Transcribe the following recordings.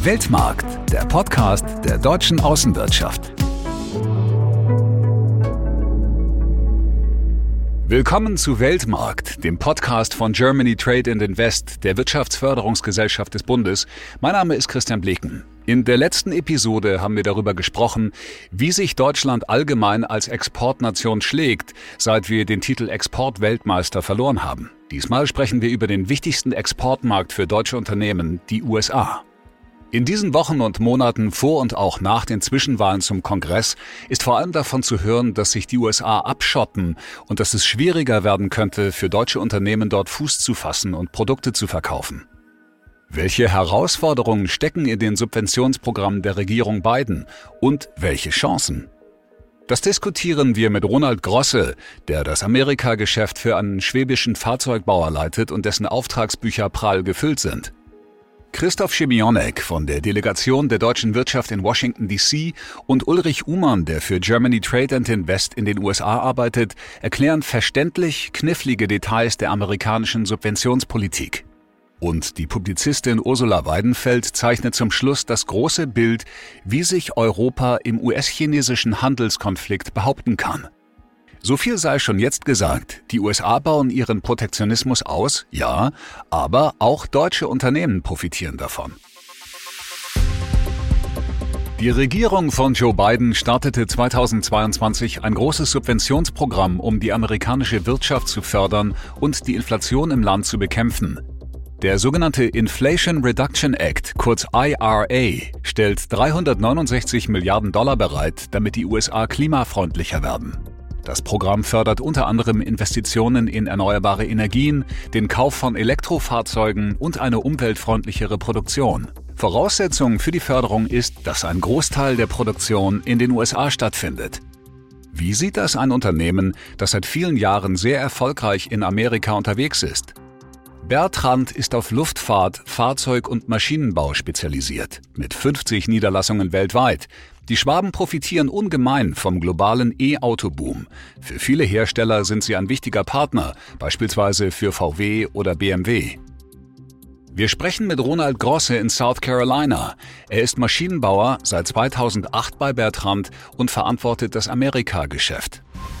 Weltmarkt, der Podcast der deutschen Außenwirtschaft. Willkommen zu Weltmarkt, dem Podcast von Germany Trade and Invest, der Wirtschaftsförderungsgesellschaft des Bundes. Mein Name ist Christian Bleken. In der letzten Episode haben wir darüber gesprochen, wie sich Deutschland allgemein als Exportnation schlägt, seit wir den Titel Exportweltmeister verloren haben. Diesmal sprechen wir über den wichtigsten Exportmarkt für deutsche Unternehmen, die USA. In diesen Wochen und Monaten vor und auch nach den Zwischenwahlen zum Kongress ist vor allem davon zu hören, dass sich die USA abschotten und dass es schwieriger werden könnte, für deutsche Unternehmen dort Fuß zu fassen und Produkte zu verkaufen. Welche Herausforderungen stecken in den Subventionsprogrammen der Regierung Biden und welche Chancen? Das diskutieren wir mit Ronald Grosse, der das Amerika-Geschäft für einen schwäbischen Fahrzeugbauer leitet und dessen Auftragsbücher prall gefüllt sind. Christoph Schimionek von der Delegation der deutschen Wirtschaft in Washington D.C. und Ulrich Umann, der für Germany Trade and Invest in den USA arbeitet, erklären verständlich knifflige Details der amerikanischen Subventionspolitik. Und die Publizistin Ursula Weidenfeld zeichnet zum Schluss das große Bild, wie sich Europa im US-chinesischen Handelskonflikt behaupten kann. So viel sei schon jetzt gesagt, die USA bauen ihren Protektionismus aus, ja, aber auch deutsche Unternehmen profitieren davon. Die Regierung von Joe Biden startete 2022 ein großes Subventionsprogramm, um die amerikanische Wirtschaft zu fördern und die Inflation im Land zu bekämpfen. Der sogenannte Inflation Reduction Act, kurz IRA, stellt 369 Milliarden Dollar bereit, damit die USA klimafreundlicher werden. Das Programm fördert unter anderem Investitionen in erneuerbare Energien, den Kauf von Elektrofahrzeugen und eine umweltfreundlichere Produktion. Voraussetzung für die Förderung ist, dass ein Großteil der Produktion in den USA stattfindet. Wie sieht das ein Unternehmen, das seit vielen Jahren sehr erfolgreich in Amerika unterwegs ist? Bertrand ist auf Luftfahrt, Fahrzeug- und Maschinenbau spezialisiert, mit 50 Niederlassungen weltweit. Die Schwaben profitieren ungemein vom globalen E-Auto-Boom. Für viele Hersteller sind sie ein wichtiger Partner, beispielsweise für VW oder BMW. Wir sprechen mit Ronald Grosse in South Carolina. Er ist Maschinenbauer, seit 2008 bei Bertrand und verantwortet das Amerika-Geschäft.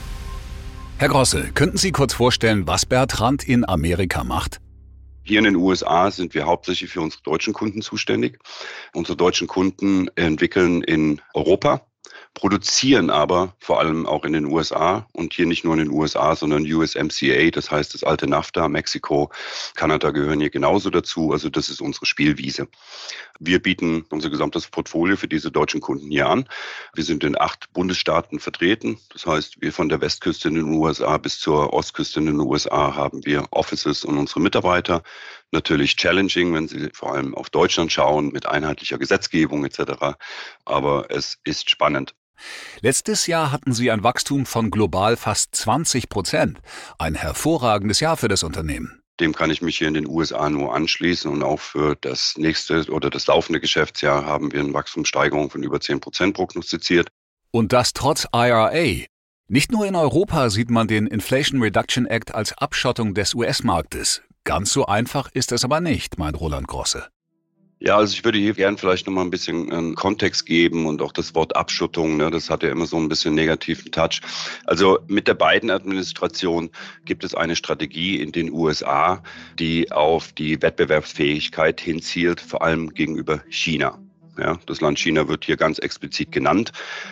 Herr Grosse, könnten Sie kurz vorstellen, was Bertrand in Amerika macht? Hier in den USA sind wir hauptsächlich für unsere deutschen Kunden zuständig. Unsere deutschen Kunden entwickeln in Europa, produzieren aber vor allem auch in den USA und hier nicht nur in den USA, sondern USMCA, das heißt das alte NAFTA, Mexiko, Kanada gehören hier genauso dazu, also das ist unsere Spielwiese. Wir bieten unser gesamtes Portfolio für diese deutschen Kunden hier an. Wir sind in 8 Bundesstaaten vertreten, das heißt wir von der Westküste in den USA bis zur Ostküste in den USA haben wir Offices und unsere Mitarbeiter. Natürlich challenging, wenn Sie vor allem auf Deutschland schauen, mit einheitlicher Gesetzgebung etc., aber es ist spannend. Letztes Jahr hatten Sie ein Wachstum von global fast 20%. Ein hervorragendes Jahr für das Unternehmen. Dem kann ich mich hier in den USA nur anschließen und auch für das nächste oder das laufende Geschäftsjahr haben wir eine Wachstumssteigerung von über 10% prognostiziert. Und das trotz IRA. Nicht nur in Europa sieht man den Inflation Reduction Act als Abschottung des US-Marktes. Ganz so einfach ist es aber nicht, meint Roland Grosse. Ja, also ich würde hier gerne vielleicht nochmal ein bisschen einen Kontext geben und auch das Wort Abschottung, das hat ja immer so ein bisschen negativen Touch. Also mit der Biden-Administration gibt es eine Strategie in den USA, die auf die Wettbewerbsfähigkeit hinzielt, vor allem gegenüber China. Ja, das Land China wird hier ganz explizit genannt.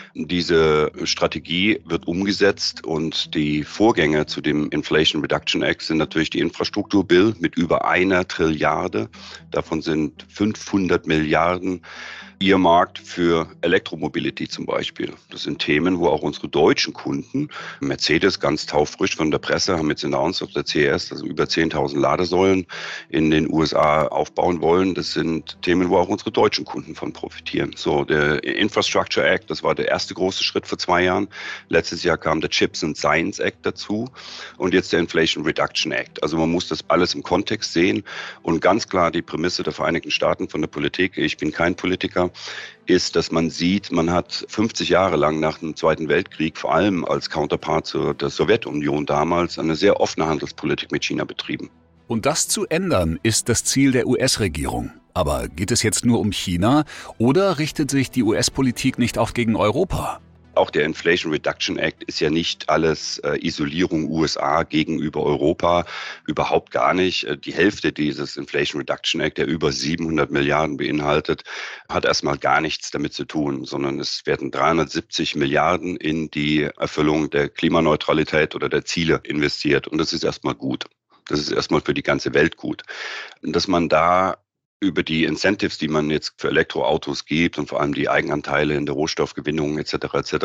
Diese Strategie wird umgesetzt und die Vorgänge zu dem Inflation Reduction Act sind natürlich die Infrastrukturbill mit über 1 Trilliarde. Davon sind 500 Milliarden earmarkt für Elektromobility zum Beispiel. Das sind Themen, wo auch unsere deutschen Kunden, Mercedes ganz taufrisch von der Presse, haben jetzt announced auf der CES, also über 10.000 Ladesäulen in den USA aufbauen wollen. Das sind Themen, wo auch unsere deutschen Kunden von profitieren. So, der Infrastructure Act, das war der erste große Schritt vor 2 Jahren. Letztes Jahr kam der Chips and Science Act dazu und jetzt der Inflation Reduction Act. Also man muss das alles im Kontext sehen und ganz klar die Prämisse der Vereinigten Staaten von der Politik, ich bin kein Politiker, ist, dass man sieht, man hat 50 Jahre lang nach dem Zweiten Weltkrieg, vor allem als Counterpart zur der Sowjetunion damals, eine sehr offene Handelspolitik mit China betrieben. Und das zu ändern, ist das Ziel der US-Regierung. Aber geht es jetzt nur um China oder richtet sich die US-Politik nicht auch gegen Europa? Auch der Inflation Reduction Act ist ja nicht alles Isolierung USA gegenüber Europa, überhaupt gar nicht. Die Hälfte dieses Inflation Reduction Act, der über 700 Milliarden beinhaltet, hat erstmal gar nichts damit zu tun, sondern es werden 370 Milliarden in die Erfüllung der Klimaneutralität oder der Ziele investiert. Und das ist erstmal gut. Das ist erstmal für die ganze Welt gut. Dass man da über die Incentives, die man jetzt für Elektroautos gibt und vor allem die Eigenanteile in der Rohstoffgewinnung etc.,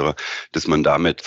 dass man damit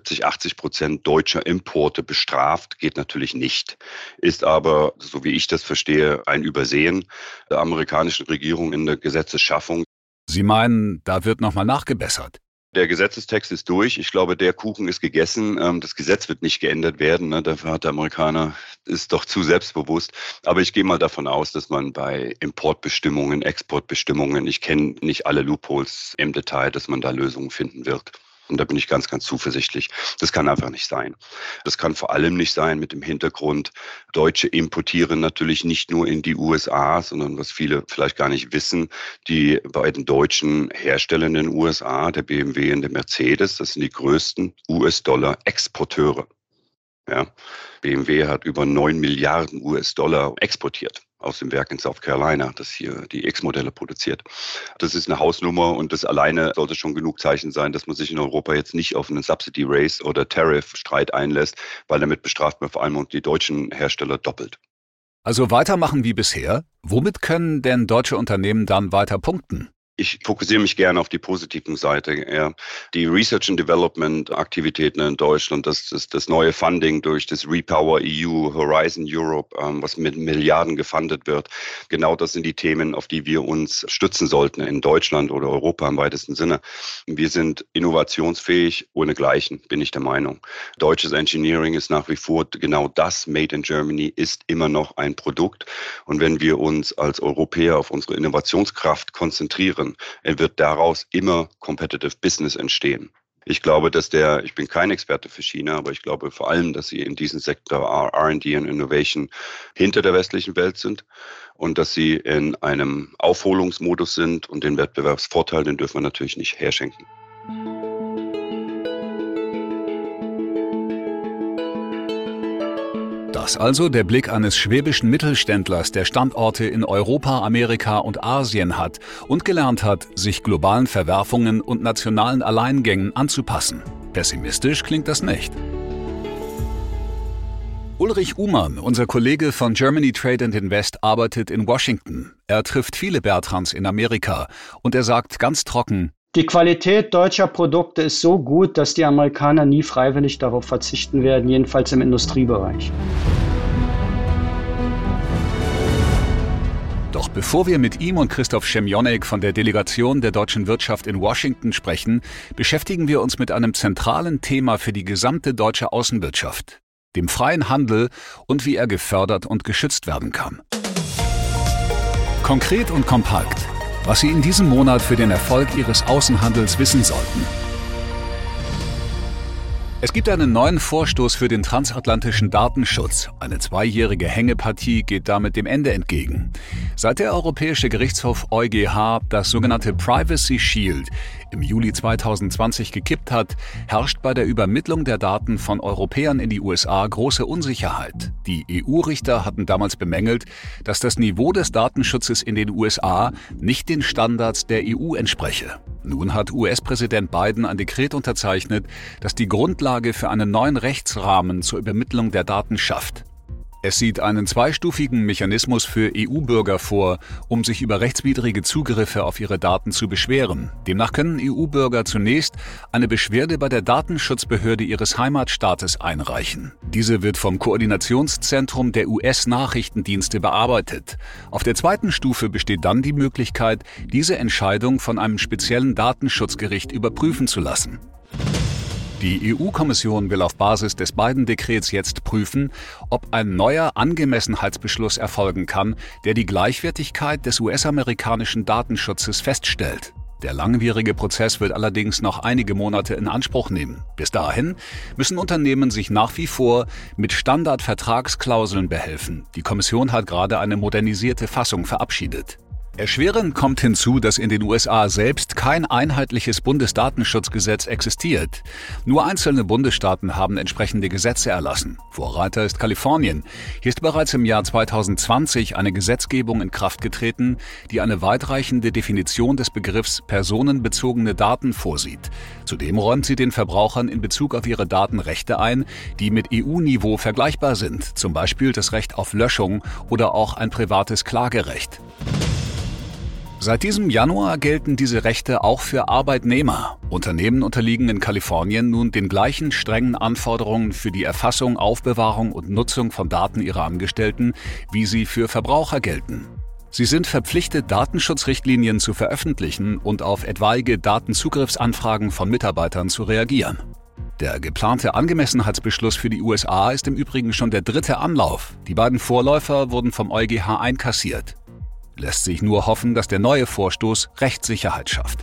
75-80% deutscher Importe bestraft, geht natürlich nicht. Ist aber, so wie ich das verstehe, ein Übersehen der amerikanischen Regierung in der Gesetzesschaffung. Sie meinen, da wird nochmal nachgebessert? Der Gesetzestext ist durch. Ich glaube, der Kuchen ist gegessen. Das Gesetz wird nicht geändert werden. Dafür hat der Amerikaner, ist doch zu selbstbewusst. Aber ich gehe mal davon aus, dass man bei Importbestimmungen, Exportbestimmungen, ich kenne nicht alle Loopholes im Detail, dass man da Lösungen finden wird. Und da bin ich ganz, ganz zuversichtlich. Das kann einfach nicht sein. Das kann vor allem nicht sein mit dem Hintergrund, Deutsche importieren natürlich nicht nur in die USA, sondern was viele vielleicht gar nicht wissen, die beiden deutschen Hersteller in den USA, der BMW und der Mercedes, das sind die größten US-Dollar-Exporteure. Ja, BMW hat über 9 Milliarden US-Dollar exportiert aus dem Werk in South Carolina, das hier die X-Modelle produziert. Das ist eine Hausnummer und das alleine sollte schon genug Zeichen sein, dass man sich in Europa jetzt nicht auf einen Subsidy Race oder Tariff-Streit einlässt, weil damit bestraft man vor allem die deutschen Hersteller doppelt. Also weitermachen wie bisher? Womit können denn deutsche Unternehmen dann weiter punkten? Ich fokussiere mich gerne auf die positiven Seite. Ja. Die Research and Development Aktivitäten in Deutschland, das neue Funding durch das Repower EU, Horizon Europe, was mit Milliarden gefundet wird. Genau das sind die Themen, auf die wir uns stützen sollten in Deutschland oder Europa im weitesten Sinne. Wir sind innovationsfähig, ohnegleichen, bin ich der Meinung. Deutsches Engineering ist nach wie vor genau das. Made in Germany ist immer noch ein Produkt. Und wenn wir uns als Europäer auf unsere Innovationskraft konzentrieren, wird daraus immer Competitive Business entstehen. Ich glaube, ich bin kein Experte für China, aber ich glaube vor allem, dass sie in diesem Sektor R&D und Innovation hinter der westlichen Welt sind und dass sie in einem Aufholungsmodus sind und den Wettbewerbsvorteil, den dürfen wir natürlich nicht herschenken. Das also der Blick eines schwäbischen Mittelständlers, der Standorte in Europa, Amerika und Asien hat und gelernt hat, sich globalen Verwerfungen und nationalen Alleingängen anzupassen. Pessimistisch klingt das nicht. Ulrich Uhmann, unser Kollege von Germany Trade and Invest, arbeitet in Washington. Er trifft viele Bertrands in Amerika und er sagt ganz trocken: Die Qualität deutscher Produkte ist so gut, dass die Amerikaner nie freiwillig darauf verzichten werden, jedenfalls im Industriebereich. Doch bevor wir mit ihm und Christoph Szemionek von der Delegation der deutschen Wirtschaft in Washington sprechen, beschäftigen wir uns mit einem zentralen Thema für die gesamte deutsche Außenwirtschaft: dem freien Handel und wie er gefördert und geschützt werden kann. Konkret und kompakt: was Sie in diesem Monat für den Erfolg Ihres Außenhandels wissen sollten. Es gibt einen neuen Vorstoß für den transatlantischen Datenschutz. Eine 2-jährige Hängepartie geht damit dem Ende entgegen. Seit der Europäische Gerichtshof EuGH das sogenannte Privacy Shield im Juli 2020 gekippt hat, herrscht bei der Übermittlung der Daten von Europäern in die USA große Unsicherheit. Die EU-Richter hatten damals bemängelt, dass das Niveau des Datenschutzes in den USA nicht den Standards der EU entspreche. Nun hat US-Präsident Biden ein Dekret unterzeichnet, das die Grundlage für einen neuen Rechtsrahmen zur Übermittlung der Daten schafft. Es sieht einen 2-stufigen Mechanismus für EU-Bürger vor, um sich über rechtswidrige Zugriffe auf ihre Daten zu beschweren. Demnach können EU-Bürger zunächst eine Beschwerde bei der Datenschutzbehörde ihres Heimatstaates einreichen. Diese wird vom Koordinationszentrum der US-Nachrichtendienste bearbeitet. Auf der 2. Stufe besteht dann die Möglichkeit, diese Entscheidung von einem speziellen Datenschutzgericht überprüfen zu lassen. Die EU-Kommission will auf Basis des Biden-Dekrets jetzt prüfen, ob ein neuer Angemessenheitsbeschluss erfolgen kann, der die Gleichwertigkeit des US-amerikanischen Datenschutzes feststellt. Der langwierige Prozess wird allerdings noch einige Monate in Anspruch nehmen. Bis dahin müssen Unternehmen sich nach wie vor mit Standardvertragsklauseln behelfen. Die Kommission hat gerade eine modernisierte Fassung verabschiedet. Erschwerend kommt hinzu, dass in den USA selbst kein einheitliches Bundesdatenschutzgesetz existiert. Nur einzelne Bundesstaaten haben entsprechende Gesetze erlassen. Vorreiter ist Kalifornien. Hier ist bereits im Jahr 2020 eine Gesetzgebung in Kraft getreten, die eine weitreichende Definition des Begriffs personenbezogene Daten vorsieht. Zudem räumt sie den Verbrauchern in Bezug auf ihre Daten Rechte ein, die mit EU-Niveau vergleichbar sind, zum Beispiel das Recht auf Löschung oder auch ein privates Klagerecht. Seit diesem Januar gelten diese Rechte auch für Arbeitnehmer. Unternehmen unterliegen in Kalifornien nun den gleichen strengen Anforderungen für die Erfassung, Aufbewahrung und Nutzung von Daten ihrer Angestellten, wie sie für Verbraucher gelten. Sie sind verpflichtet, Datenschutzrichtlinien zu veröffentlichen und auf etwaige Datenzugriffsanfragen von Mitarbeitern zu reagieren. Der geplante Angemessenheitsbeschluss für die USA ist im Übrigen schon der 3. Anlauf. Die beiden Vorläufer wurden vom EuGH einkassiert. Lässt sich nur hoffen, dass der neue Vorstoß Rechtssicherheit schafft.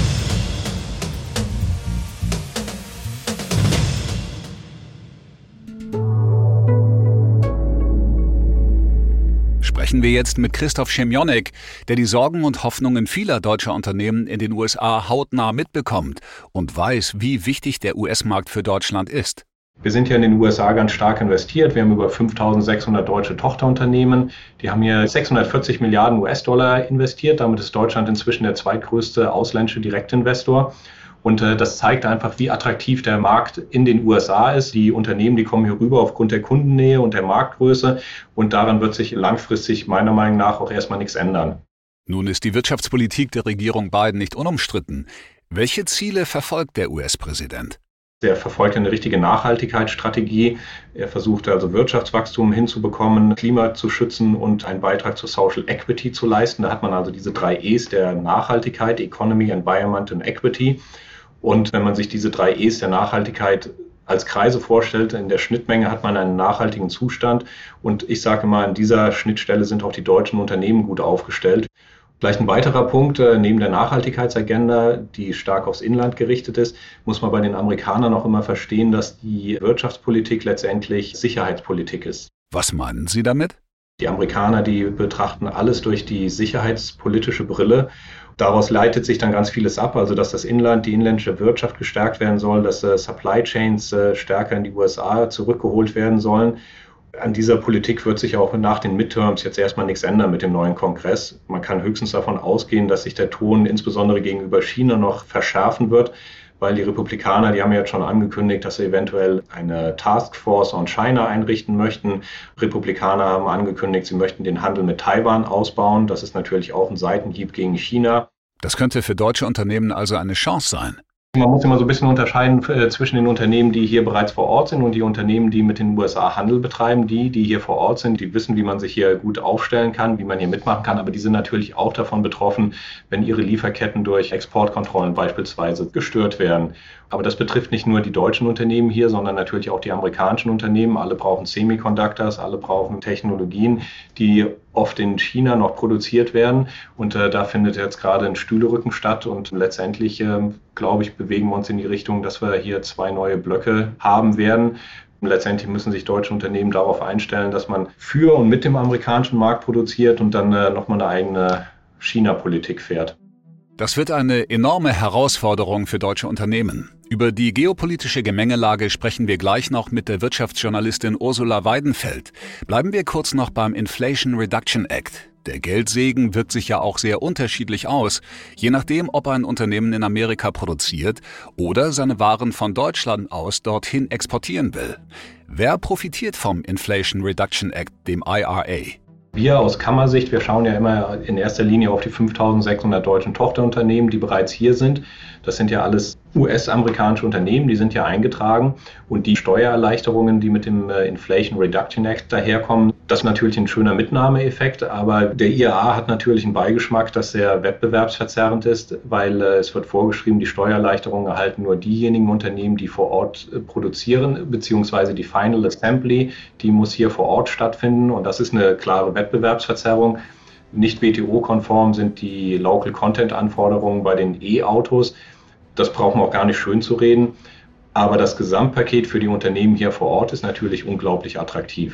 Sprechen wir jetzt mit Christoph Schemionek, der die Sorgen und Hoffnungen vieler deutscher Unternehmen in den USA hautnah mitbekommt und weiß, wie wichtig der US-Markt für Deutschland ist. Wir sind ja in den USA ganz stark investiert. Wir haben über 5.600 deutsche Tochterunternehmen. Die haben hier 640 Milliarden US-Dollar investiert. Damit ist Deutschland inzwischen der zweitgrößte ausländische Direktinvestor. Und das zeigt einfach, wie attraktiv der Markt in den USA ist. Die Unternehmen, die kommen hier rüber aufgrund der Kundennähe und der Marktgröße. Und daran wird sich langfristig meiner Meinung nach auch erstmal nichts ändern. Nun ist die Wirtschaftspolitik der Regierung Biden nicht unumstritten. Welche Ziele verfolgt der US-Präsident? Er verfolgt eine richtige Nachhaltigkeitsstrategie. Er versucht also Wirtschaftswachstum hinzubekommen, Klima zu schützen und einen Beitrag zur Social Equity zu leisten. Da hat man also diese 3 E's der Nachhaltigkeit, Economy, Environment und Equity. Und wenn man sich diese 3 E's der Nachhaltigkeit als Kreise vorstellt, in der Schnittmenge hat man einen nachhaltigen Zustand. Und ich sage mal, an dieser Schnittstelle sind auch die deutschen Unternehmen gut aufgestellt. Vielleicht ein weiterer Punkt, neben der Nachhaltigkeitsagenda, die stark aufs Inland gerichtet ist, muss man bei den Amerikanern auch immer verstehen, dass die Wirtschaftspolitik letztendlich Sicherheitspolitik ist. Was meinen Sie damit? Die Amerikaner, die betrachten alles durch die sicherheitspolitische Brille. Daraus leitet sich dann ganz vieles ab, also dass das Inland, die inländische Wirtschaft gestärkt werden soll, dass Supply Chains stärker in die USA zurückgeholt werden sollen. An dieser Politik wird sich auch nach den Midterms jetzt erstmal nichts ändern mit dem neuen Kongress. Man kann höchstens davon ausgehen, dass sich der Ton insbesondere gegenüber China noch verschärfen wird, weil die Republikaner, die haben ja jetzt schon angekündigt, dass sie eventuell eine Taskforce on China einrichten möchten. Republikaner haben angekündigt, sie möchten den Handel mit Taiwan ausbauen. Das ist natürlich auch ein Seitenhieb gegen China. Das könnte für deutsche Unternehmen also eine Chance sein. Man muss immer so ein bisschen unterscheiden zwischen den Unternehmen, die hier bereits vor Ort sind und die Unternehmen, die mit den USA Handel betreiben. Die hier vor Ort sind, die wissen, wie man sich hier gut aufstellen kann, wie man hier mitmachen kann. Aber die sind natürlich auch davon betroffen, wenn ihre Lieferketten durch Exportkontrollen beispielsweise gestört werden. Aber das betrifft nicht nur die deutschen Unternehmen hier, sondern natürlich auch die amerikanischen Unternehmen. Alle brauchen Semiconductors, alle brauchen Technologien, die oft in China noch produziert werden. Und da findet jetzt gerade ein Stühlerücken statt. Und letztendlich, glaube ich, bewegen wir uns in die Richtung, dass wir hier 2 neue Blöcke haben werden. Und letztendlich müssen sich deutsche Unternehmen darauf einstellen, dass man für und mit dem amerikanischen Markt produziert und dann nochmal eine eigene China-Politik fährt. Das wird eine enorme Herausforderung für deutsche Unternehmen. Über die geopolitische Gemengelage sprechen wir gleich noch mit der Wirtschaftsjournalistin Ursula Weidenfeld. Bleiben wir kurz noch beim Inflation Reduction Act. Der Geldsegen wirkt sich ja auch sehr unterschiedlich aus, je nachdem, ob ein Unternehmen in Amerika produziert oder seine Waren von Deutschland aus dorthin exportieren will. Wer profitiert vom Inflation Reduction Act, dem IRA? Wir aus Kammersicht, wir schauen ja immer in erster Linie auf die 5.600 deutschen Tochterunternehmen, die bereits hier sind. Das sind ja alles US-amerikanische Unternehmen, die sind ja eingetragen. Und die Steuererleichterungen, die mit dem Inflation Reduction Act daherkommen, das ist natürlich ein schöner Mitnahmeeffekt. Aber der IRA hat natürlich einen Beigeschmack, dass er wettbewerbsverzerrend ist, weil es wird vorgeschrieben, die Steuererleichterungen erhalten nur diejenigen Unternehmen, die vor Ort produzieren, beziehungsweise die Final Assembly, die muss hier vor Ort stattfinden. Und das ist eine klare Wettbewerbsverzerrung. Nicht WTO-konform sind die Local Content-Anforderungen bei den E-Autos. Das brauchen wir auch gar nicht schön zu reden. Aber das Gesamtpaket für die Unternehmen hier vor Ort ist natürlich unglaublich attraktiv.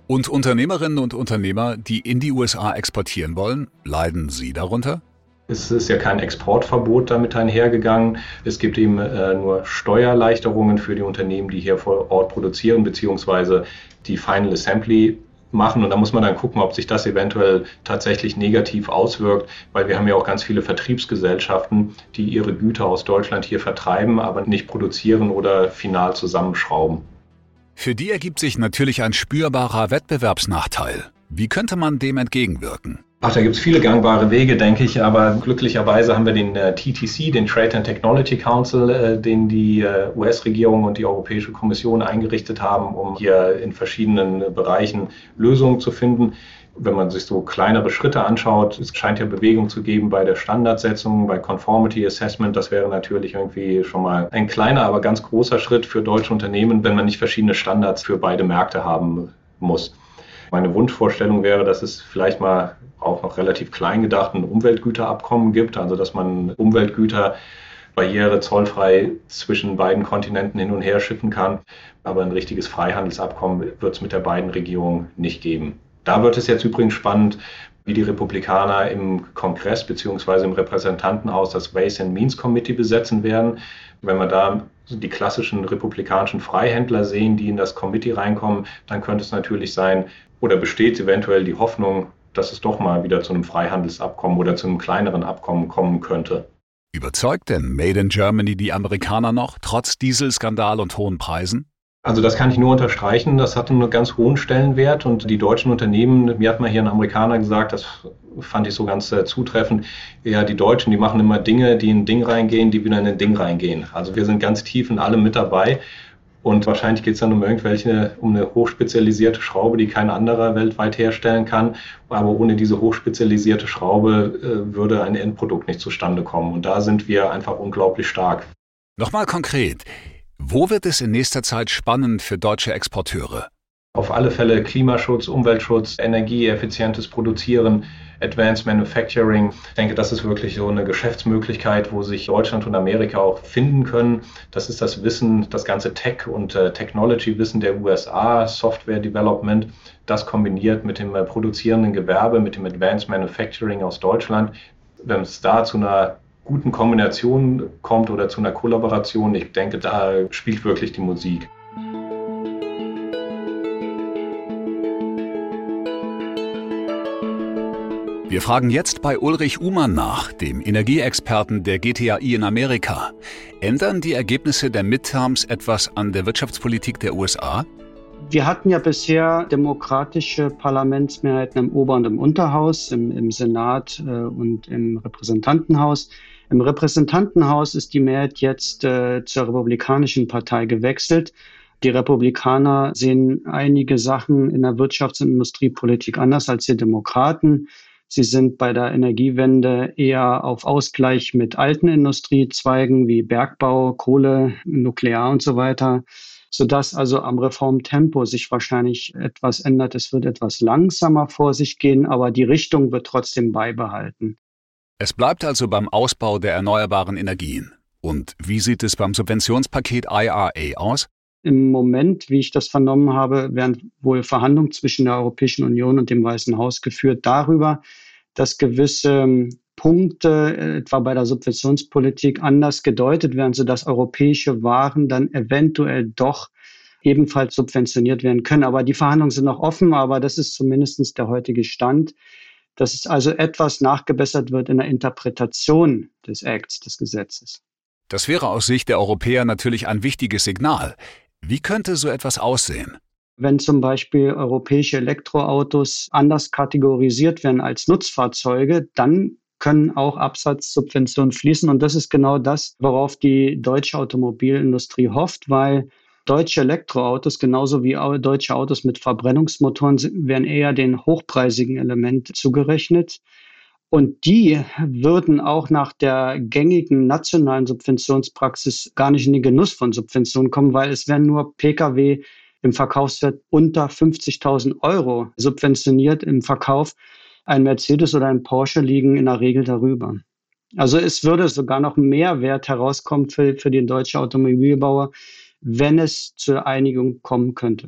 Und Unternehmerinnen und Unternehmer, die in die USA exportieren wollen, leiden sie darunter? Es ist ja kein Exportverbot damit einhergegangen. Es gibt eben nur Steuererleichterungen für die Unternehmen, die hier vor Ort produzieren, beziehungsweise die Final Assembly machen. Und da muss man dann gucken, ob sich das eventuell tatsächlich negativ auswirkt, weil wir haben ja auch ganz viele Vertriebsgesellschaften, die ihre Güter aus Deutschland hier vertreiben, aber nicht produzieren oder final zusammenschrauben. Für die ergibt sich natürlich ein spürbarer Wettbewerbsnachteil. Wie könnte man dem entgegenwirken? Da gibt es viele gangbare Wege, denke ich, aber glücklicherweise haben wir den TTC, den Trade and Technology Council, den die US-Regierung und die Europäische Kommission eingerichtet haben, um hier in verschiedenen Bereichen Lösungen zu finden. Wenn man sich so kleinere Schritte anschaut, es scheint ja Bewegung zu geben bei der Standardsetzung, bei Conformity Assessment. Das wäre natürlich irgendwie schon mal ein kleiner, aber ganz großer Schritt für deutsche Unternehmen, wenn man nicht verschiedene Standards für beide Märkte haben muss. Meine Wunschvorstellung wäre, dass es vielleicht mal auch noch relativ klein gedacht ein Umweltgüterabkommen gibt, also dass man Umweltgüter barrierezollfrei zwischen beiden Kontinenten hin und her schiffen kann. Aber ein richtiges Freihandelsabkommen wird es mit der beiden Regierungen nicht geben. Da wird es jetzt übrigens spannend, wie die Republikaner im Kongress bzw. im Repräsentantenhaus das Ways and Means Committee besetzen werden. Wenn wir da die klassischen republikanischen Freihändler sehen, die in das Committee reinkommen, dann könnte es natürlich sein, oder besteht eventuell die Hoffnung, dass es doch mal wieder zu einem Freihandelsabkommen oder zu einem kleineren Abkommen kommen könnte. Überzeugt denn Made in Germany die Amerikaner noch, trotz Dieselskandal und hohen Preisen? Also das kann ich nur unterstreichen, das hat einen ganz hohen Stellenwert und die deutschen Unternehmen, mir hat mal hier ein Amerikaner gesagt, das fand ich so ganz zutreffend, ja, die Deutschen, die machen immer Dinge, die in ein Ding reingehen, die wieder in ein Ding reingehen. Also wir sind ganz tief in allem mit dabei und wahrscheinlich geht es dann um eine hochspezialisierte Schraube, die kein anderer weltweit herstellen kann, aber ohne diese hochspezialisierte Schraube würde ein Endprodukt nicht zustande kommen und da sind wir einfach unglaublich stark. Nochmal konkret. Wo wird es in nächster Zeit spannend für deutsche Exporteure? Auf alle Fälle Klimaschutz, Umweltschutz, energieeffizientes Produzieren, Advanced Manufacturing. Ich denke, das ist wirklich so eine Geschäftsmöglichkeit, wo sich Deutschland und Amerika auch finden können. Das ist das Wissen, das ganze Tech- und Technology-Wissen der USA, Software Development, das kombiniert mit dem produzierenden Gewerbe, mit dem Advanced Manufacturing aus Deutschland. Wenn es da zu einer guten Kombination kommt oder zu einer Kollaboration, ich denke, da spielt wirklich die Musik. Wir fragen jetzt bei Ulrich Uhmann nach, dem Energieexperten der GTAI in Amerika. Ändern die Ergebnisse der Midterms etwas an der Wirtschaftspolitik der USA? Wir hatten ja bisher demokratische Parlamentsmehrheiten im Ober- und im Unterhaus, im Senat und im Repräsentantenhaus. Im Repräsentantenhaus ist die Mehrheit jetzt zur Republikanischen Partei gewechselt. Die Republikaner sehen einige Sachen in der Wirtschafts- und Industriepolitik anders als die Demokraten. Sie sind bei der Energiewende eher auf Ausgleich mit alten Industriezweigen wie Bergbau, Kohle, Nuklear und so weiter, sodass also am Reformtempo sich wahrscheinlich etwas ändert. Es wird etwas langsamer vor sich gehen, aber die Richtung wird trotzdem beibehalten. Es bleibt also beim Ausbau der erneuerbaren Energien. Und wie sieht es beim Subventionspaket IRA aus? Im Moment, wie ich das vernommen habe, werden wohl Verhandlungen zwischen der Europäischen Union und dem Weißen Haus geführt darüber, dass gewisse Punkte, etwa bei der Subventionspolitik, anders gedeutet werden, sodass europäische Waren dann eventuell doch ebenfalls subventioniert werden können. Aber die Verhandlungen sind noch offen, aber das ist zumindest der heutige Stand, dass es also etwas nachgebessert wird in der Interpretation des Acts, des Gesetzes. Das wäre aus Sicht der Europäer natürlich ein wichtiges Signal. Wie könnte so etwas aussehen? Wenn zum Beispiel europäische Elektroautos anders kategorisiert werden als Nutzfahrzeuge, dann können auch Absatzsubventionen fließen. Und das ist genau das, worauf die deutsche Automobilindustrie hofft, weil deutsche Elektroautos, genauso wie deutsche Autos mit Verbrennungsmotoren, werden eher den hochpreisigen Element zugerechnet. Und die würden auch nach der gängigen nationalen Subventionspraxis gar nicht in den Genuss von Subventionen kommen, weil es werden nur Pkw im Verkaufswert unter 50.000 € subventioniert im Verkauf. Ein Mercedes oder ein Porsche liegen in der Regel darüber. Also es würde sogar noch mehr Wert herauskommen für den deutschen Automobilbauer, wenn es zur Einigung kommen könnte.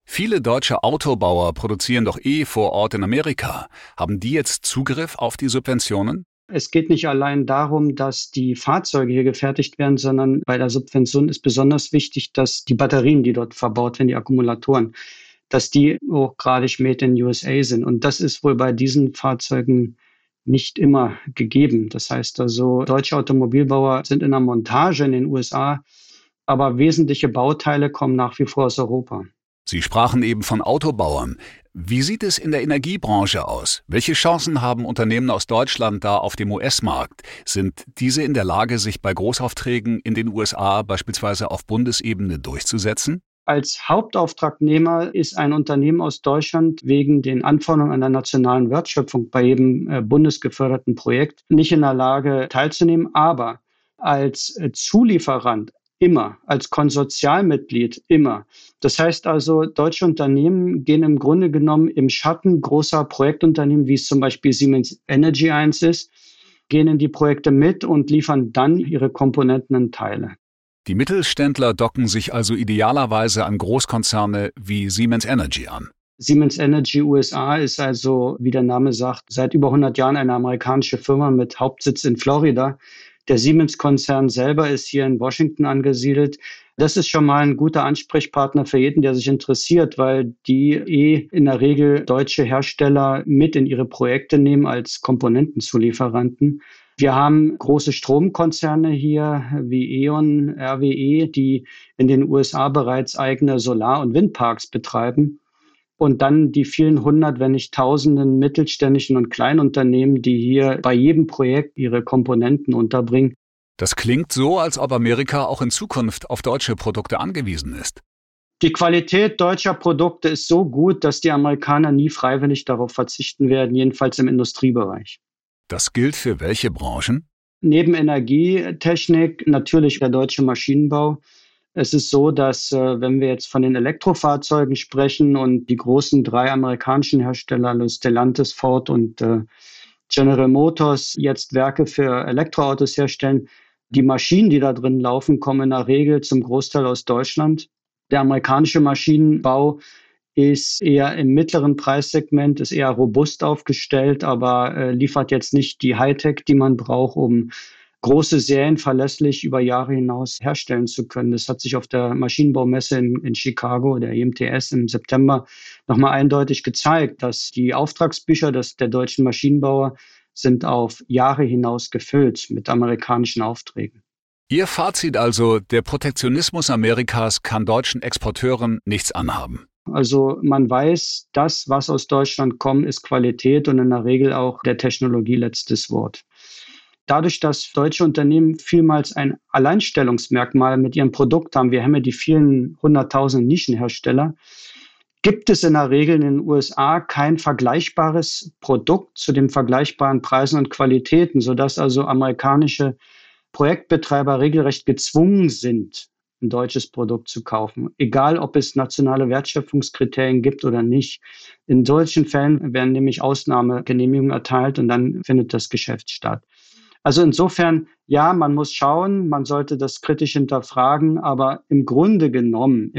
Viele deutsche Autobauer produzieren doch vor Ort in Amerika. Haben die jetzt Zugriff auf die Subventionen? Es geht nicht allein darum, dass die Fahrzeuge hier gefertigt werden, sondern bei der Subvention ist besonders wichtig, dass die Batterien, die dort verbaut werden, die Akkumulatoren, dass die hochgradig made in USA sind. Und das ist wohl bei diesen Fahrzeugen nicht immer gegeben. Das heißt also, deutsche Automobilbauer sind in der Montage in den USA, aber wesentliche Bauteile kommen nach wie vor aus Europa. Sie sprachen eben von Autobauern. Wie sieht es in der Energiebranche aus? Welche Chancen haben Unternehmen aus Deutschland da auf dem US-Markt? Sind diese in der Lage, sich bei Großaufträgen in den USA beispielsweise auf Bundesebene durchzusetzen? Als Hauptauftragnehmer ist ein Unternehmen aus Deutschland wegen den Anforderungen an der nationalen Wertschöpfung bei jedem bundesgeförderten Projekt nicht in der Lage teilzunehmen, aber als Zulieferant immer, als Konsortialmitglied immer. Das heißt also, deutsche Unternehmen gehen im Grunde genommen im Schatten großer Projektunternehmen, wie es zum Beispiel Siemens Energy 1 ist, gehen in die Projekte mit und liefern dann ihre Komponenten und Teile. Die Mittelständler docken sich also idealerweise an Großkonzerne wie Siemens Energy an. Siemens Energy USA ist also, wie der Name sagt, seit über 100 Jahren eine amerikanische Firma mit Hauptsitz in Florida. Der Siemens-Konzern selber ist hier in Washington angesiedelt. Das ist schon mal ein guter Ansprechpartner für jeden, der sich interessiert, weil die in der Regel deutsche Hersteller mit in ihre Projekte nehmen als Komponentenzulieferanten. Wir haben große Stromkonzerne hier wie E.ON, RWE, die in den USA bereits eigene Solar- und Windparks betreiben. Und dann die vielen hundert, wenn nicht tausenden mittelständischen und Kleinunternehmen, die hier bei jedem Projekt ihre Komponenten unterbringen. Das klingt so, als ob Amerika auch in Zukunft auf deutsche Produkte angewiesen ist. Die Qualität deutscher Produkte ist so gut, dass die Amerikaner nie freiwillig darauf verzichten werden, jedenfalls im Industriebereich. Das gilt für welche Branchen? Neben Energietechnik natürlich der deutsche Maschinenbau. Es ist so, dass wenn wir jetzt von den Elektrofahrzeugen sprechen und die großen 3 amerikanischen Hersteller, Stellantis, Ford und General Motors, jetzt Werke für Elektroautos herstellen, die Maschinen, die da drin laufen, kommen in der Regel zum Großteil aus Deutschland. Der amerikanische Maschinenbau ist eher im mittleren Preissegment, ist eher robust aufgestellt, aber liefert jetzt nicht die Hightech, die man braucht, um große Serien verlässlich über Jahre hinaus herstellen zu können. Das hat sich auf der Maschinenbaumesse in Chicago, der IMTS im September, nochmal eindeutig gezeigt, dass die Auftragsbücher der deutschen Maschinenbauer sind auf Jahre hinaus gefüllt mit amerikanischen Aufträgen. Ihr Fazit also, der Protektionismus Amerikas kann deutschen Exporteuren nichts anhaben. Also man weiß, das, was aus Deutschland kommt, ist Qualität und in der Regel auch der Technologie letztes Wort. Dadurch, dass deutsche Unternehmen vielmals ein Alleinstellungsmerkmal mit ihrem Produkt haben, wir haben ja die vielen 100.000 Nischenhersteller, gibt es in der Regel in den USA kein vergleichbares Produkt zu den vergleichbaren Preisen und Qualitäten, sodass also amerikanische Projektbetreiber regelrecht gezwungen sind, ein deutsches Produkt zu kaufen, egal ob es nationale Wertschöpfungskriterien gibt oder nicht. In solchen Fällen werden nämlich Ausnahmegenehmigungen erteilt und dann findet das Geschäft statt. Also insofern, ja, man muss schauen, man sollte das kritisch hinterfragen, aber im Grunde genommen,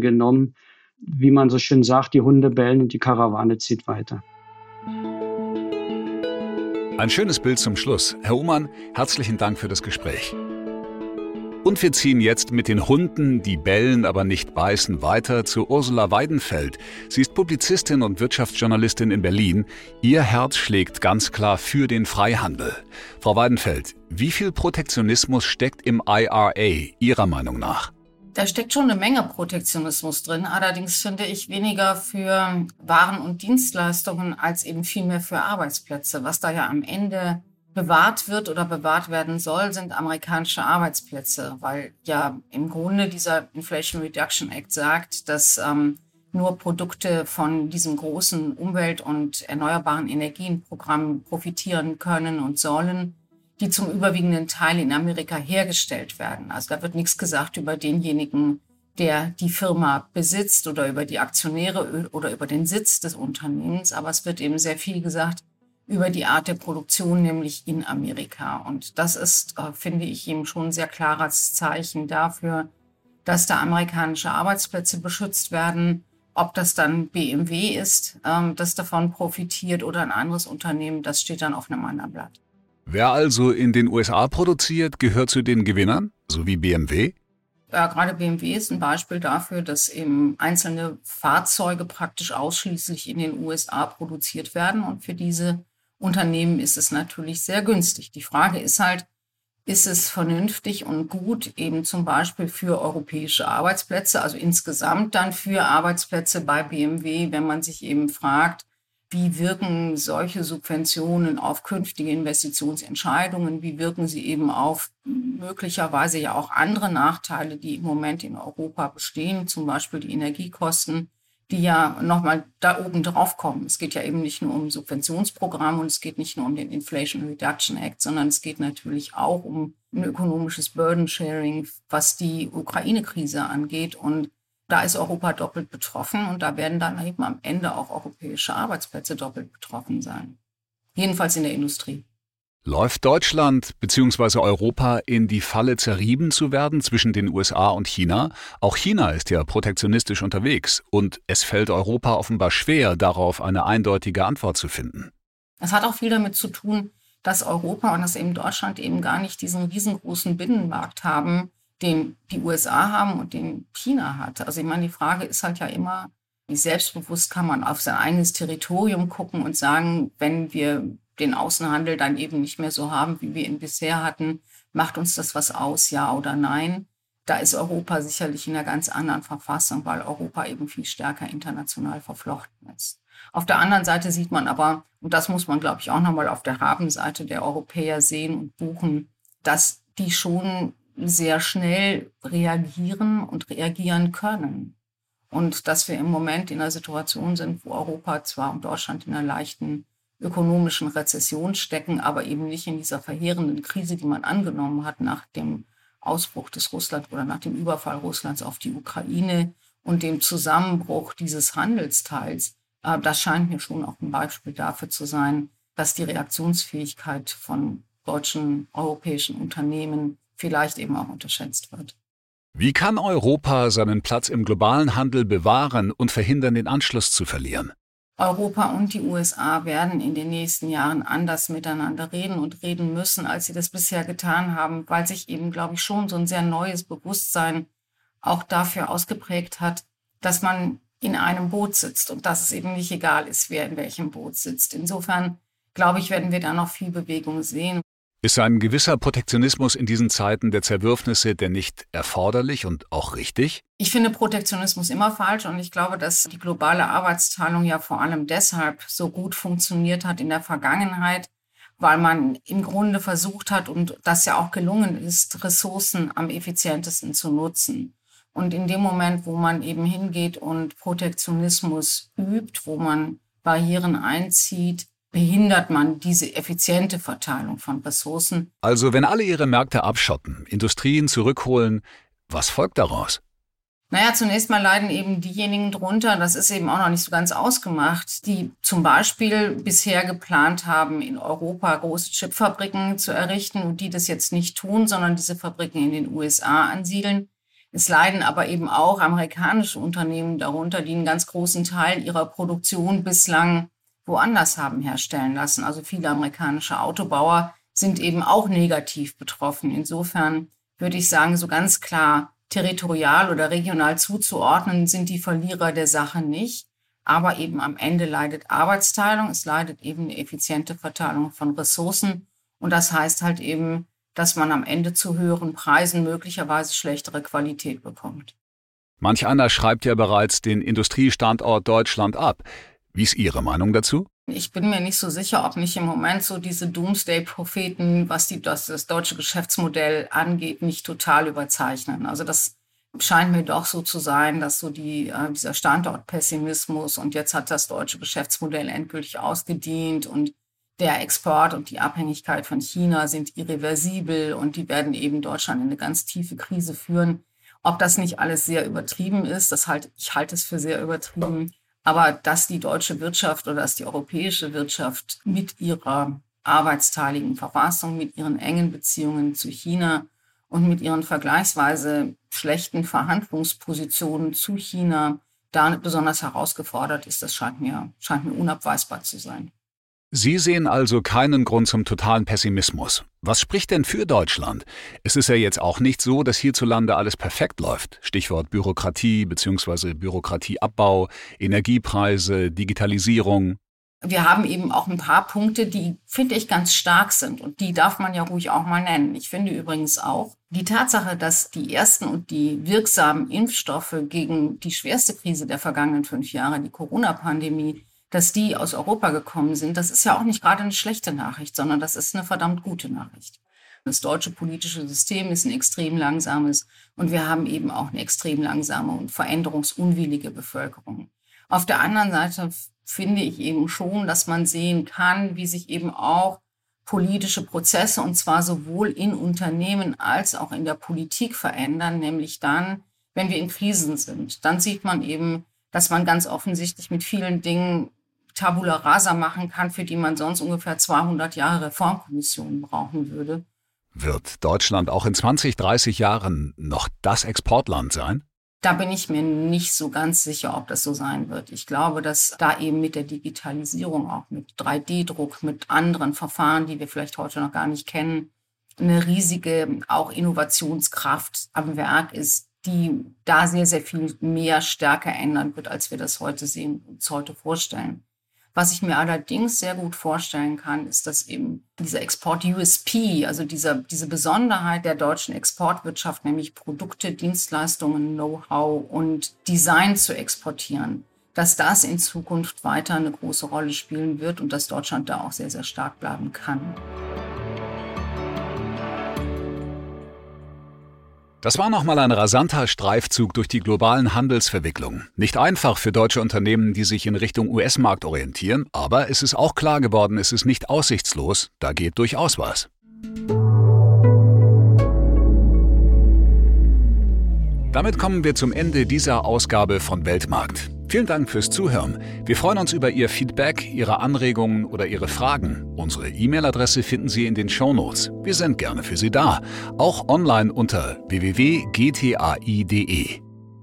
wie man so schön sagt, die Hunde bellen und die Karawane zieht weiter. Ein schönes Bild zum Schluss. Herr Uhmann, herzlichen Dank für das Gespräch. Und wir ziehen jetzt mit den Hunden, die bellen, aber nicht beißen, weiter zu Ursula Weidenfeld. Sie ist Publizistin und Wirtschaftsjournalistin in Berlin. Ihr Herz schlägt ganz klar für den Freihandel. Frau Weidenfeld, wie viel Protektionismus steckt im IRA Ihrer Meinung nach? Da steckt schon eine Menge Protektionismus drin. Allerdings finde ich weniger für Waren und Dienstleistungen als eben viel mehr für Arbeitsplätze. Was da ja am Ende bewahrt wird oder bewahrt werden soll, sind amerikanische Arbeitsplätze, weil ja im Grunde dieser Inflation Reduction Act sagt, dass nur Produkte von diesem großen Umwelt- und erneuerbaren Energienprogramm profitieren können und sollen, die zum überwiegenden Teil in Amerika hergestellt werden. Also da wird nichts gesagt über denjenigen, der die Firma besitzt oder über die Aktionäre oder über den Sitz des Unternehmens, aber es wird eben sehr viel gesagt über die Art der Produktion, nämlich in Amerika. Und das ist, finde ich, eben schon ein sehr klares Zeichen dafür, dass da amerikanische Arbeitsplätze beschützt werden. Ob das dann BMW ist, das davon profitiert oder ein anderes Unternehmen, das steht dann auf einem anderen Blatt. Wer also in den USA produziert, gehört zu den Gewinnern, so wie BMW? Ja, gerade BMW ist ein Beispiel dafür, dass eben einzelne Fahrzeuge praktisch ausschließlich in den USA produziert werden. Und für diese Unternehmen ist es natürlich sehr günstig. Die Frage ist halt, ist es vernünftig und gut eben zum Beispiel für europäische Arbeitsplätze, also insgesamt dann für Arbeitsplätze bei BMW, wenn man sich eben fragt, wie wirken solche Subventionen auf künftige Investitionsentscheidungen? Wie wirken sie eben auf möglicherweise ja auch andere Nachteile, die im Moment in Europa bestehen, zum Beispiel die Energiekosten, die ja nochmal da oben drauf kommen. Es geht ja eben nicht nur um Subventionsprogramme und es geht nicht nur um den Inflation Reduction Act, sondern es geht natürlich auch um ein ökonomisches Burden Sharing, was die Ukraine-Krise angeht. Und da ist Europa doppelt betroffen und da werden dann eben am Ende auch europäische Arbeitsplätze doppelt betroffen sein. Jedenfalls in der Industrie. Läuft Deutschland bzw. Europa in die Falle, zerrieben zu werden zwischen den USA und China? Auch China ist ja protektionistisch unterwegs und es fällt Europa offenbar schwer, darauf eine eindeutige Antwort zu finden. Es hat auch viel damit zu tun, dass Europa und dass eben Deutschland eben gar nicht diesen riesengroßen Binnenmarkt haben, den die USA haben und den China hat. Also ich meine, die Frage ist halt ja immer, wie selbstbewusst kann man auf sein eigenes Territorium gucken und sagen, wenn wir den Außenhandel dann eben nicht mehr so haben, wie wir ihn bisher hatten, macht uns das was aus, ja oder nein? Da ist Europa sicherlich in einer ganz anderen Verfassung, weil Europa eben viel stärker international verflochten ist. Auf der anderen Seite sieht man aber, und das muss man, glaube ich, auch nochmal auf der Habenseite der Europäer sehen und buchen, dass die schon sehr schnell reagieren und reagieren können. Und dass wir im Moment in einer Situation sind, wo Europa zwar und Deutschland in einer leichten ökonomischen Rezession stecken, aber eben nicht in dieser verheerenden Krise, die man angenommen hat nach dem Ausbruch des Russland oder nach dem Überfall Russlands auf die Ukraine und dem Zusammenbruch dieses Handelsteils. Das scheint mir schon auch ein Beispiel dafür zu sein, dass die Reaktionsfähigkeit von deutschen, europäischen Unternehmen vielleicht eben auch unterschätzt wird. Wie kann Europa seinen Platz im globalen Handel bewahren und verhindern, den Anschluss zu verlieren? Europa und die USA werden in den nächsten Jahren anders miteinander reden und reden müssen, als sie das bisher getan haben, weil sich eben, glaube ich, schon so ein sehr neues Bewusstsein auch dafür ausgeprägt hat, dass man in einem Boot sitzt und dass es eben nicht egal ist, wer in welchem Boot sitzt. Insofern, glaube ich, werden wir da noch viel Bewegung sehen. Ist ein gewisser Protektionismus in diesen Zeiten der Zerwürfnisse denn nicht erforderlich und auch richtig? Ich finde Protektionismus immer falsch und ich glaube, dass die globale Arbeitsteilung ja vor allem deshalb so gut funktioniert hat in der Vergangenheit, weil man im Grunde versucht hat und das ja auch gelungen ist, Ressourcen am effizientesten zu nutzen. Und in dem Moment, wo man eben hingeht und Protektionismus übt, wo man Barrieren einzieht, behindert man diese effiziente Verteilung von Ressourcen. Also wenn alle ihre Märkte abschotten, Industrien zurückholen, was folgt daraus? Naja, zunächst mal leiden eben diejenigen drunter, das ist eben auch noch nicht so ganz ausgemacht, die zum Beispiel bisher geplant haben, in Europa große Chipfabriken zu errichten und die das jetzt nicht tun, sondern diese Fabriken in den USA ansiedeln. Es leiden aber eben auch amerikanische Unternehmen darunter, die einen ganz großen Teil ihrer Produktion bislang woanders haben herstellen lassen. Also viele amerikanische Autobauer sind eben auch negativ betroffen. Insofern würde ich sagen, so ganz klar territorial oder regional zuzuordnen sind die Verlierer der Sache nicht. Aber eben am Ende leidet Arbeitsteilung, es leidet eben eine effiziente Verteilung von Ressourcen. Und das heißt halt eben, dass man am Ende zu höheren Preisen möglicherweise schlechtere Qualität bekommt. Manch einer schreibt ja bereits den Industriestandort Deutschland ab. Wie ist Ihre Meinung dazu? Ich bin mir nicht so sicher, ob nicht im Moment so diese Doomsday-Propheten, was das deutsche Geschäftsmodell angeht, nicht total überzeichnen. Also das scheint mir doch so zu sein, dass so dieser Standortpessimismus und jetzt hat das deutsche Geschäftsmodell endgültig ausgedient und der Export und die Abhängigkeit von China sind irreversibel und die werden eben Deutschland in eine ganz tiefe Krise führen. Ob das nicht alles sehr übertrieben ist, ich halte es für sehr übertrieben. Aber dass die deutsche Wirtschaft oder dass die europäische Wirtschaft mit ihrer arbeitsteiligen Verfassung, mit ihren engen Beziehungen zu China und mit ihren vergleichsweise schlechten Verhandlungspositionen zu China da besonders herausgefordert ist, das scheint mir unabweisbar zu sein. Sie sehen also keinen Grund zum totalen Pessimismus. Was spricht denn für Deutschland? Es ist ja jetzt auch nicht so, dass hierzulande alles perfekt läuft. Stichwort Bürokratie bzw. Bürokratieabbau, Energiepreise, Digitalisierung. Wir haben eben auch ein paar Punkte, die, finde ich, ganz stark sind. Und die darf man ja ruhig auch mal nennen. Ich finde übrigens auch die Tatsache, dass die ersten und die wirksamen Impfstoffe gegen die schwerste Krise der vergangenen 5 Jahre, die Corona-Pandemie, dass die aus Europa gekommen sind, das ist ja auch nicht gerade eine schlechte Nachricht, sondern das ist eine verdammt gute Nachricht. Das deutsche politische System ist ein extrem langsames und wir haben eben auch eine extrem langsame und veränderungsunwillige Bevölkerung. Auf der anderen Seite finde ich eben schon, dass man sehen kann, wie sich eben auch politische Prozesse, und zwar sowohl in Unternehmen als auch in der Politik verändern, nämlich dann, wenn wir in Krisen sind. Dann sieht man eben, dass man ganz offensichtlich mit vielen Dingen Tabula rasa machen kann, für die man sonst ungefähr 200 Jahre Reformkommissionen brauchen würde. Wird Deutschland auch in 20, 30 Jahren noch das Exportland sein? Da bin ich mir nicht so ganz sicher, ob das so sein wird. Ich glaube, dass da eben mit der Digitalisierung, auch mit 3D-Druck, mit anderen Verfahren, die wir vielleicht heute noch gar nicht kennen, eine riesige auch Innovationskraft am Werk ist, die da sehr, sehr viel mehr stärker ändern wird, als wir das heute sehen, uns heute vorstellen. Was ich mir allerdings sehr gut vorstellen kann, ist, dass eben dieser Export-USP, also diese Besonderheit der deutschen Exportwirtschaft, nämlich Produkte, Dienstleistungen, Know-how und Design zu exportieren, dass das in Zukunft weiter eine große Rolle spielen wird und dass Deutschland da auch sehr, sehr stark bleiben kann. Das war nochmal ein rasanter Streifzug durch die globalen Handelsverwicklungen. Nicht einfach für deutsche Unternehmen, die sich in Richtung US-Markt orientieren, aber es ist auch klar geworden, es ist nicht aussichtslos, da geht durchaus was. Damit kommen wir zum Ende dieser Ausgabe von Weltmarkt. Vielen Dank fürs Zuhören. Wir freuen uns über Ihr Feedback, Ihre Anregungen oder Ihre Fragen. Unsere E-Mail-Adresse finden Sie in den Shownotes. Wir sind gerne für Sie da. Auch online unter www.gtai.de.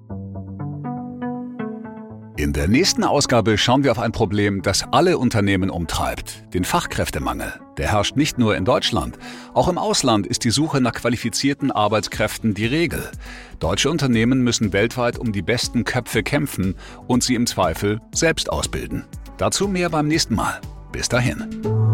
In der nächsten Ausgabe schauen wir auf ein Problem, das alle Unternehmen umtreibt: den Fachkräftemangel. Der herrscht nicht nur in Deutschland. Auch im Ausland ist die Suche nach qualifizierten Arbeitskräften die Regel. Deutsche Unternehmen müssen weltweit um die besten Köpfe kämpfen und sie im Zweifel selbst ausbilden. Dazu mehr beim nächsten Mal. Bis dahin.